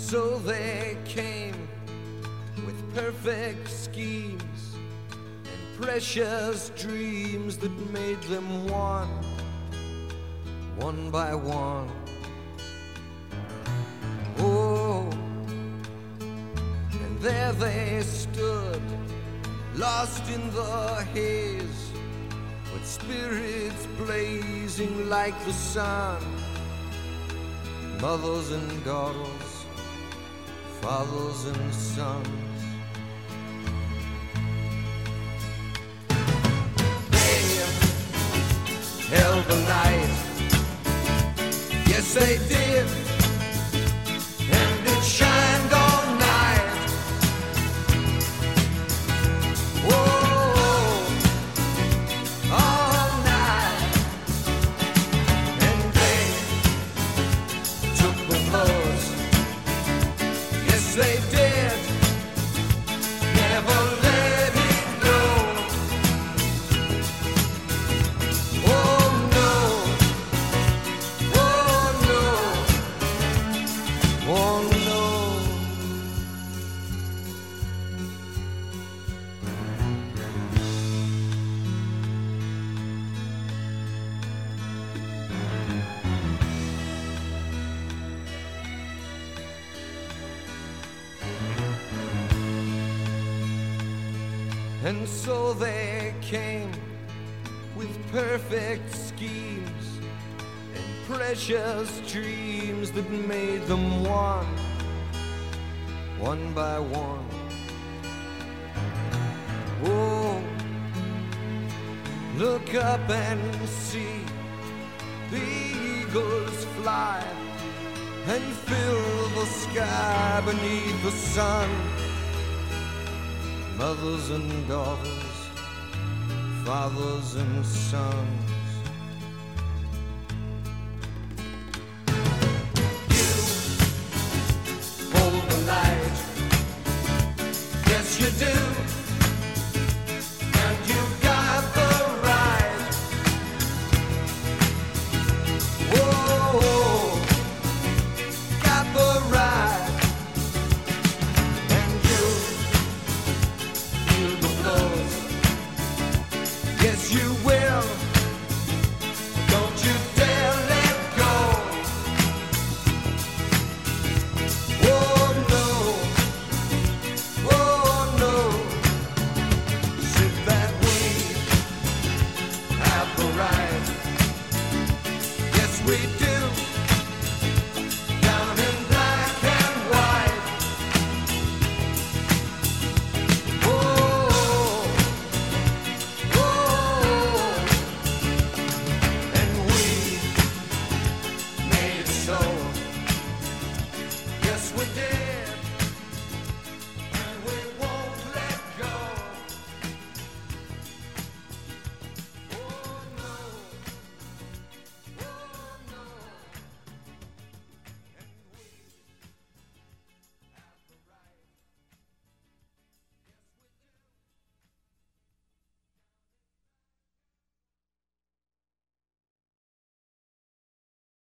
so they came with perfect schemes and precious dreams that made them one by one. Oh, and there they stood, lost in the haze, with spirits blazing like the sun. Mothers and daughters, fathers and sons. They held the night, yes they did, and it shined all night. Whoa, all night. And they took the blows, yes they did, never let it go. Oh no, oh no, oh no. And so they came with perfect schemes and precious dreams that made them one by one. Oh, look up and see the eagles fly and fill the sky beneath the sun. Mothers and daughters, fathers and sons. You hold the light, yes you do.